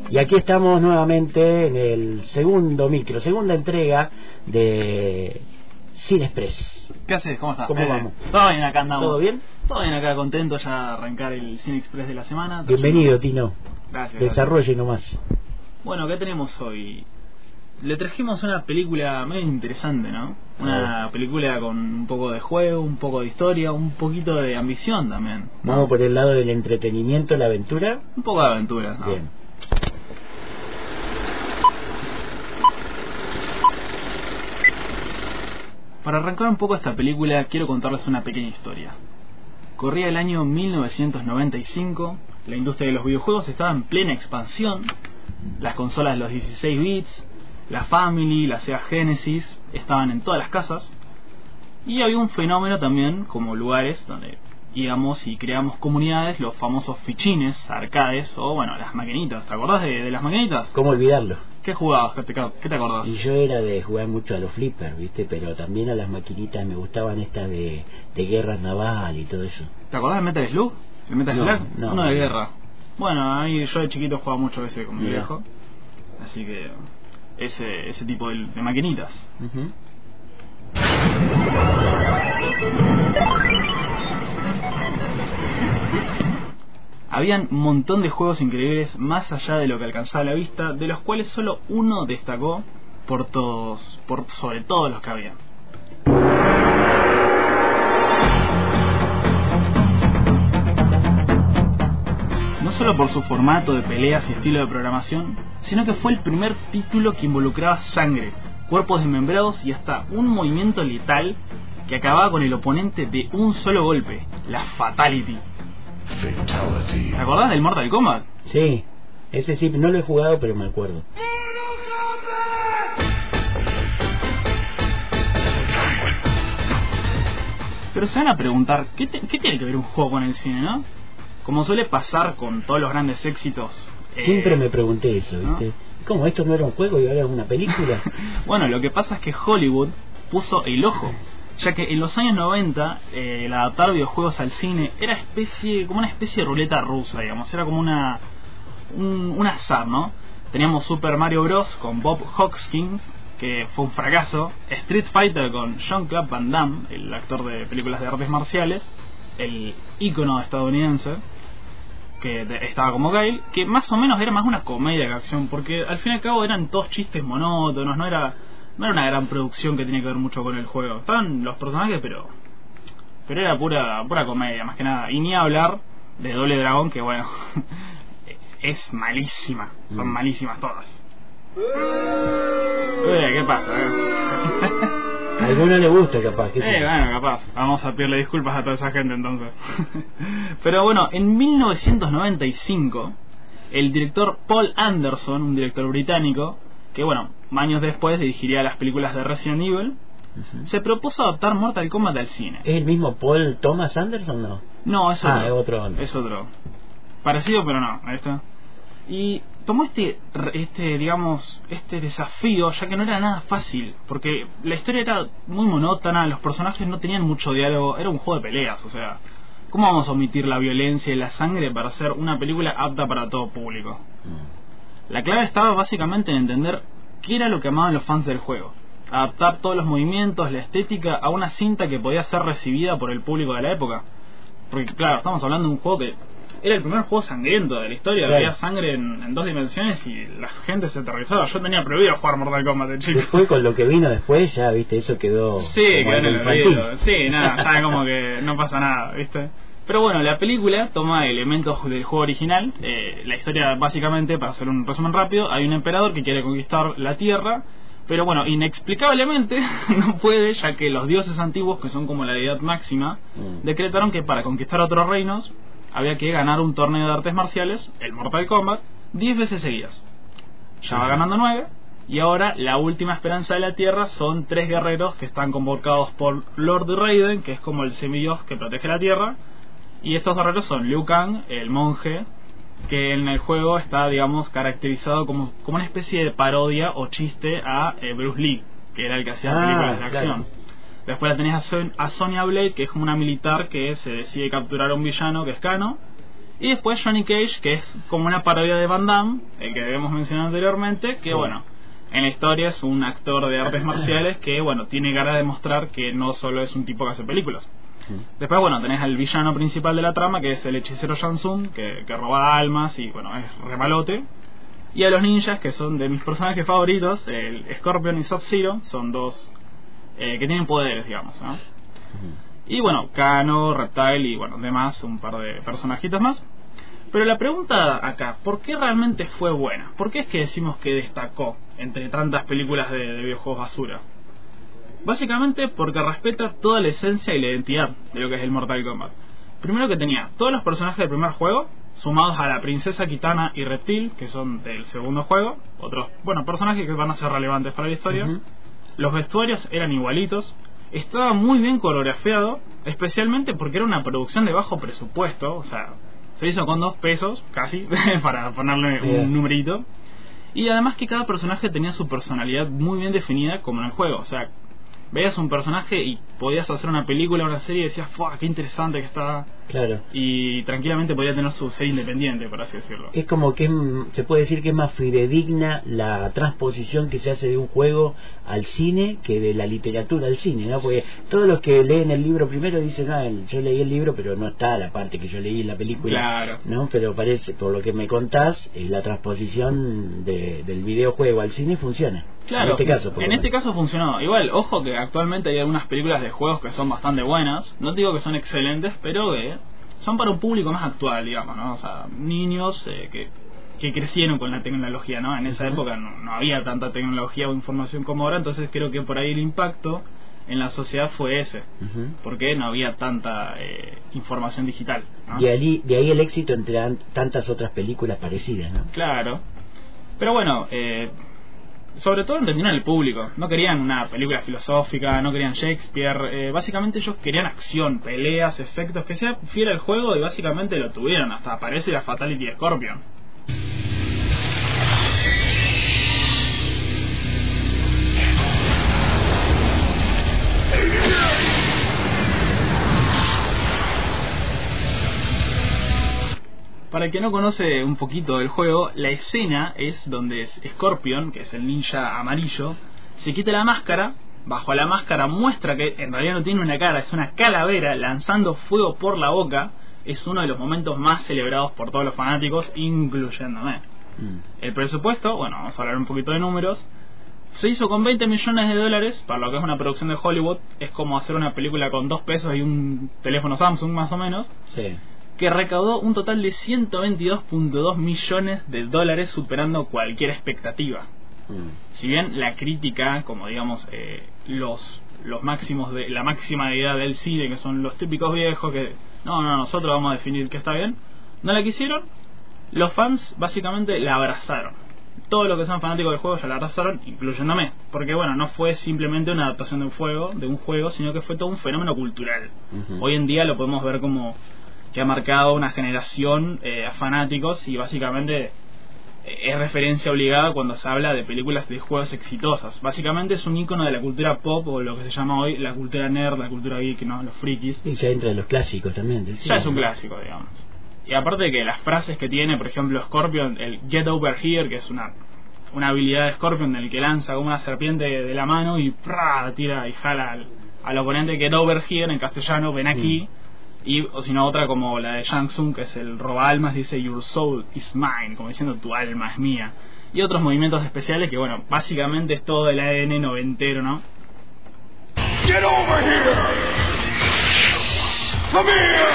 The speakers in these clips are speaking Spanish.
Y aquí estamos nuevamente en el segunda entrega de Cine Express. ¿Qué haces? ¿Cómo estás? ¿Cómo vamos? Todo bien, acá andamos. ¿Todo bien? Todo bien acá, contento ya de arrancar el Cine Express de la semana. Bienvenido, Tino. Gracias. Desarrolle nomás. Bueno, ¿qué tenemos hoy? Le trajimos una película medio interesante, ¿no? Una película con un poco de juego, un poco de historia, un poquito de ambición también, ¿no? Vamos por el lado del entretenimiento, la aventura. Un poco de aventura, ¿no? Bien. Para arrancar un poco esta película, quiero contarles una pequeña historia. Corría el año 1995, la industria de los videojuegos estaba en plena expansión, las consolas de los 16 bits, la Family, la Sega Genesis estaban en todas las casas, y había un fenómeno también como lugares donde íbamos y creamos comunidades, los famosos fichines, arcades o bueno, las maquinitas. ¿Te acordás de las maquinitas? ¿Cómo olvidarlo? ¿Qué jugabas? ¿Qué te acordás? Y yo era de jugar mucho a los flippers, ¿viste? Pero también a las maquinitas me gustaban estas de guerra naval y todo eso. ¿Te acordás de Metal Slug? ¿El Metal Slug? No, Uno de guerra. Bueno, a mí yo de chiquito jugaba mucho ese con mi viejo. Así que ese tipo de maquinitas. Habían un montón de juegos increíbles más allá de lo que alcanzaba la vista, de los cuales solo uno destacó sobre todos los que había. No solo por su formato de peleas y estilo de programación, sino que fue el primer título que involucraba sangre, cuerpos desmembrados y hasta un movimiento letal que acababa con el oponente de un solo golpe, la Fatality. ¿Te acordás del Mortal Kombat? Sí, ese sí, no lo he jugado, pero me acuerdo. Pero se van a preguntar, ¿qué tiene que ver un juego con el cine, no? Como suele pasar con todos los grandes éxitos. Siempre me pregunté eso, ¿viste? ¿No? ¿Cómo? ¿Esto no era un juego y ahora es una película? Bueno, lo que pasa es que Hollywood puso el ojo, ya que en los años 90 el adaptar videojuegos al cine era como una especie de ruleta rusa, digamos. Era como un azar, ¿no? Teníamos Super Mario Bros. Con Bob Hoskins, que fue un fracaso. Street Fighter con Jean-Claude Van Damme, el actor de películas de artes marciales, el ícono estadounidense, que estaba como Gail, que más o menos era más una comedia que acción, porque al fin y al cabo eran todos chistes monótonos, no era una gran producción que tenía que ver mucho con el juego. Estaban los personajes, pero era pura comedia, más que nada. Y ni hablar de Doble Dragón, que bueno, es malísima, son malísimas todas. ¿Qué pasa? A alguno le gusta, capaz. Bueno, capaz. Vamos a pedirle disculpas a toda esa gente entonces. Pero bueno, en 1995, el director Paul Anderson, un director británico, que bueno, años después dirigiría las películas de Resident Evil, se propuso adaptar Mortal Kombat al cine. ¿Es el mismo Paul Thomas Anderson, no? No, es otro. Es otro. Parecido, pero no. Ahí está. Y tomó este desafío, ya que no era nada fácil, porque la historia era muy monótona, los personajes no tenían mucho diálogo, era un juego de peleas, o sea, ¿cómo vamos a omitir la violencia y la sangre para hacer una película apta para todo público? La clave estaba básicamente en entender qué era lo que amaban los fans del juego, adaptar todos los movimientos, la estética a una cinta que podía ser recibida por el público de la época, porque claro, estamos hablando de un juego que era el primer juego sangriento de la historia, claro. Había sangre en 2 dimensiones y la gente se aterrorizaba. Yo tenía prohibido jugar Mortal Kombat de chico. Después con lo que vino después ya, viste, eso quedó... Sí, quedó en el olvido. Sí, nada, sabe como que no pasa nada, viste. Pero bueno, la película toma elementos del juego original. La historia básicamente, para hacer un resumen rápido, hay un emperador que quiere conquistar la Tierra, pero bueno, inexplicablemente no puede, ya que los dioses antiguos, que son como la deidad máxima, decretaron que para conquistar otros reinos había que ganar un torneo de artes marciales, el Mortal Kombat, 10 veces seguidas. Ya va ganando 9, y ahora la última esperanza de la Tierra son 3 guerreros que están convocados por Lord Raiden, que es como el semidios que protege la Tierra, y estos guerreros son Liu Kang, el monje, que en el juego está, digamos, caracterizado como una especie de parodia o chiste a Bruce Lee, que era el que hacía películas de acción. Claro. Después la tenés a Sonya Blade, que es como una militar que se decide capturar a un villano que es Kano. Y después Johnny Cage, que es como una parodia de Van Damme, el que habíamos mencionado anteriormente, que bueno, en la historia es un actor de artes marciales que bueno, tiene ganas de demostrar que no solo es un tipo que hace películas. Después bueno, tenés al villano principal de la trama, que es el hechicero Shang Tsung, que roba almas y bueno, es re malote. Y a los ninjas, que son de mis personajes favoritos, el Scorpion y Sub-Zero, son dos que tienen poderes, digamos, ¿no? Y bueno, Kano, Reptile y bueno, demás, un par de personajitos más. Pero la pregunta acá, ¿por qué realmente fue buena? ¿Por qué es que decimos que destacó entre tantas películas de videojuegos basura? Básicamente porque respeta toda la esencia y la identidad de lo que es el Mortal Kombat. Primero que tenía todos los personajes del primer juego, sumados a la princesa Kitana y Reptile, que son del segundo juego, otros, bueno, personajes que van a ser relevantes para la historia. Los vestuarios eran igualitos, estaba muy bien coreografiado, especialmente porque era una producción de bajo presupuesto, o sea, se hizo con 2 pesos, casi, para ponerle un numerito. Y además que cada personaje tenía su personalidad muy bien definida, como en el juego, o sea, veías un personaje y podías hacer una película o una serie y decías, ¡fuah, qué interesante que está! Claro. Y tranquilamente podía tener su serie independiente, por así decirlo. Es como que se puede decir que es más fidedigna la transposición que se hace de un juego al cine que de la literatura al cine, ¿no? Porque todos los que leen el libro primero dicen, yo leí el libro, pero no está la parte que yo leí en la película. Claro. ¿No? Pero parece, por lo que me contás, la transposición del videojuego al cine funciona. Claro, en este caso funcionó. Igual, ojo que actualmente hay algunas películas de juegos que son bastante buenas. No digo que son excelentes, pero son para un público más actual, digamos, ¿no? O sea, niños que crecieron con la tecnología, ¿no? En esa época no había tanta tecnología o información como ahora, entonces creo que por ahí el impacto en la sociedad fue ese, porque no había tanta información digital, ¿no? De ahí el éxito entre tantas otras películas parecidas, ¿no? Claro. Pero bueno, sobre todo entendieron al público. No querían una película filosófica, no querían Shakespeare. Básicamente ellos querían acción, peleas, efectos, que sea fiel al juego, y básicamente lo tuvieron. Hasta aparece la Fatality de Scorpion. Para el que no conoce un poquito del juego, la escena es donde Scorpion, que es el ninja amarillo, se quita la máscara. Bajo la máscara muestra que en realidad no tiene una cara, es una calavera lanzando fuego por la boca. Es uno de los momentos más celebrados por todos los fanáticos, incluyéndome. El presupuesto, bueno, vamos a hablar un poquito de números. Se hizo con $20 millones, para lo que es una producción de Hollywood. Es como hacer una película con 2 pesos y un teléfono Samsung, más o menos. Sí. Que recaudó un total de $122.2 millones, superando cualquier expectativa. Si bien la crítica, como digamos, los máximos de la máxima deidad del cine, que son los típicos viejos que nosotros vamos a definir que está bien, no la quisieron. Los fans básicamente la abrazaron. Todos los que son fanáticos del juego ya la abrazaron, incluyéndome, porque bueno, no fue simplemente una adaptación de un juego, sino que fue todo un fenómeno cultural. Hoy en día lo podemos ver como que ha marcado una generación a fanáticos, y básicamente es referencia obligada cuando se habla de películas de juegos exitosas. Básicamente es un icono de la cultura pop, o lo que se llama hoy la cultura nerd, la cultura geek, ¿no? Los frikis. Y ya entra en los clásicos también del cine. Ya es un clásico, digamos. Y aparte de que las frases que tiene, por ejemplo, Scorpion, el Get Over Here, que es una habilidad de Scorpion en el que lanza como una serpiente de la mano y tira y jala al oponente. Get Over Here, en castellano, ven aquí. Y o si no, otra como la de Shang Tsung, que es el roba almas, dice Your soul is mine, como diciendo tu alma es mía. Y otros movimientos especiales que bueno, básicamente es todo el ADN noventero, ¿no? Get over here. Come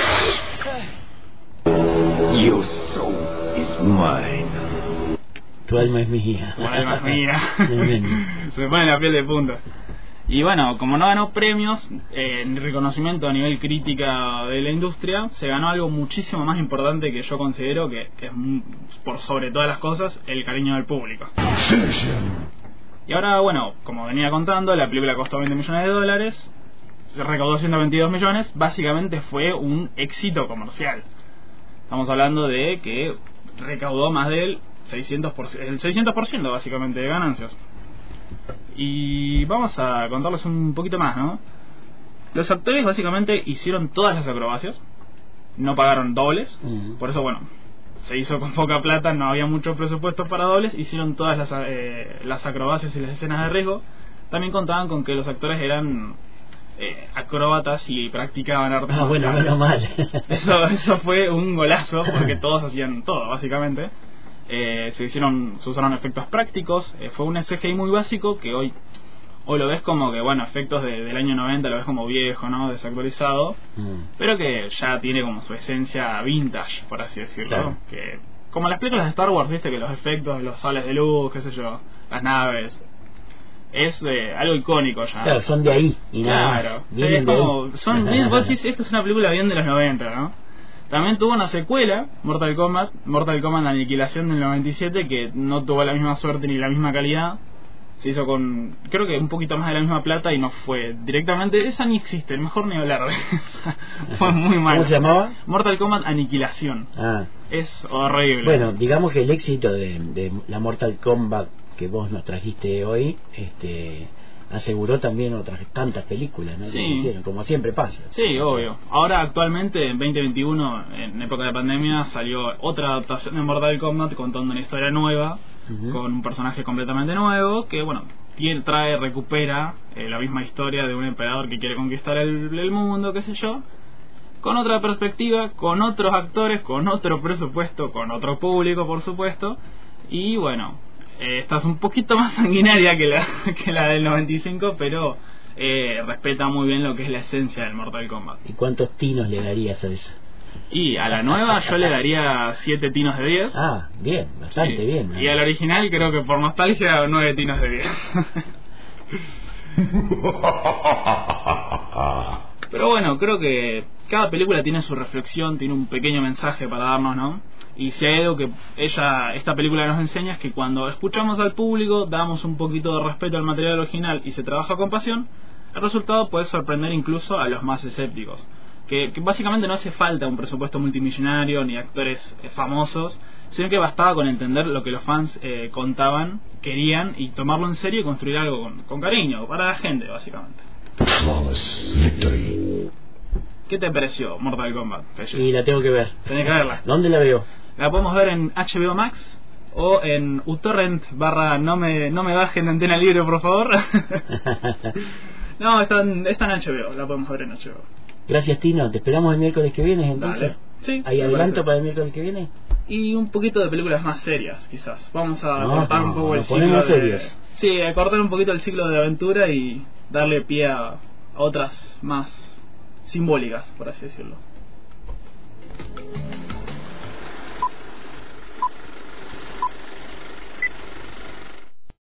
here. Your soul is mine. Tu alma es mía. Tu alma es mía. Se me pone la piel de punta. Y bueno, como no ganó premios en reconocimiento a nivel crítica de la industria, se ganó algo muchísimo más importante que yo considero que es, por sobre todas las cosas, el cariño del público. Y ahora, bueno, como venía contando, la película costó $20 millones, se recaudó 122 millones, básicamente fue un éxito comercial. Estamos hablando de que recaudó más del 600% básicamente de ganancias. Y vamos a contarles un poquito más, ¿no? Los actores básicamente hicieron todas las acrobacias. no pagaron dobles, por eso bueno, se hizo con poca plata, no había mucho presupuesto para dobles, hicieron todas las acrobacias y las escenas de riesgo. También contaban con que los actores eran acróbatas y practicaban artes marciales. Bueno, menos mal. Eso fue un golazo, porque todos hacían todo, básicamente. Se usaron efectos prácticos, fue un CGI muy básico que hoy lo ves como que, bueno, efectos del año 90 lo ves como viejo, ¿no? Desactualizado, pero que ya tiene como su esencia vintage, por así decirlo. Claro. Que como las películas de Star Wars, viste, que los efectos, los sables de luz, qué sé yo, las naves, es algo icónico ya. Claro, son de ahí y nada claro, más. sí, es como, vos decís, esta es una película bien de los 90, ¿no? También tuvo una secuela, Mortal Kombat Aniquilación del 97, que no tuvo la misma suerte ni la misma calidad. Se hizo con, creo que un poquito más de la misma plata y no fue directamente, esa ni existe, mejor ni hablar de esa. Fue muy mal. ¿Cómo se llamaba? Mortal Kombat Aniquilación. Es horrible. Bueno, digamos que el éxito de la Mortal Kombat que vos nos trajiste hoy, aseguró también otras tantas películas, ¿no? Sí. Que hicieron, como siempre pasa. Sí, obvio. Ahora actualmente, en 2021, en época de pandemia, salió otra adaptación de Mortal Kombat contando una historia nueva, con un personaje completamente nuevo, que bueno, recupera la misma historia de un emperador que quiere conquistar el mundo, qué sé yo, con otra perspectiva, con otros actores, con otro presupuesto, con otro público, por supuesto, y bueno, esta es un poquito más sanguinaria que la del 95, pero respeta muy bien lo que es la esencia del Mortal Kombat. ¿Y cuántos tinos le darías a esa? Y a la nueva yo le daría 7 tinos de 10. Bien, bastante sí. bien, ¿no? Y al original creo que por nostalgia 9 tinos de 10. Pero bueno, creo que cada película tiene su reflexión, tiene un pequeño mensaje para darnos, ¿no? Y si hay algo que esta película nos enseña es que cuando escuchamos al público, damos un poquito de respeto al material original y se trabaja con pasión, el resultado puede sorprender incluso a los más escépticos. Que básicamente no hace falta un presupuesto multimillonario ni actores famosos, sino que bastaba con entender lo que los fans contaban, querían, y tomarlo en serio y construir algo con cariño, para la gente, básicamente. ¿Qué te pareció Mortal Kombat? Y la tengo que ver. Tenés que verla. ¿Dónde la veo? La podemos ver en HBO Max o en utorrent / no me bajen de Antena Libre, por favor. No, está en HBO, la podemos ver en HBO. Gracias, Tino. Te esperamos el miércoles que viene, entonces. Dale. Sí, ¿Hay adelanto para el miércoles que viene? Y un poquito de películas más serias, quizás. Vamos a cortar un poco el ciclo ponemos serios. Sí, a cortar un poquito el ciclo de aventura y darle pie a otras más simbólicas, por así decirlo.